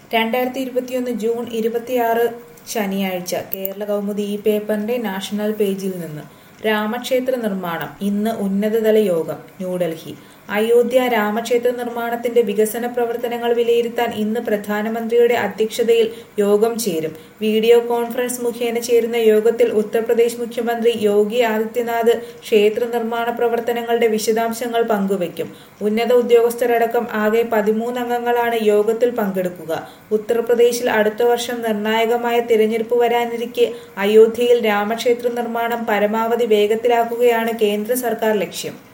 2021 June 26 ശനിയാഴ്ച കേരള കൗമുദി ഈ പേപ്പറിന്റെ നാഷണൽ പേജിൽ നിന്ന് രാമക്ഷേത്ര നിർമ്മാണം ഇന്ന് ഉന്നതതല യോഗം ന്യൂഡൽഹി അയോധ്യ രാമക്ഷേത്ര നിർമ്മാണത്തിന്റെ വികസന പ്രവർത്തനങ്ങൾ വിലയിരുത്താൻ ഇന്ന് പ്രധാനമന്ത്രിയുടെ അധ്യക്ഷതയിൽ യോഗം ചേരും. വീഡിയോ കോൺഫറൻസ് മുഖേന ചേരുന്ന യോഗത്തിൽ ഉത്തർപ്രദേശ് മുഖ്യമന്ത്രി യോഗി ആദിത്യനാഥ് ക്ഷേത്ര നിർമ്മാണ പ്രവർത്തനങ്ങളുടെ വിശദാംശങ്ങൾ പങ്കുവയ്ക്കും. ഉന്നത ഉദ്യോഗസ്ഥരടക്കം ആകെ 13 അംഗങ്ങളാണ് യോഗത്തിൽ പങ്കെടുക്കുക. ഉത്തർപ്രദേശിൽ അടുത്ത വർഷം നിർണായകമായ തിരഞ്ഞെടുപ്പ് വരാനിരിക്കെ അയോധ്യയിൽ രാമക്ഷേത്ര നിർമ്മാണം പരമാവധി വേഗത്തിലാക്കുകയാണ് കേന്ദ്ര സർക്കാർ ലക്ഷ്യം.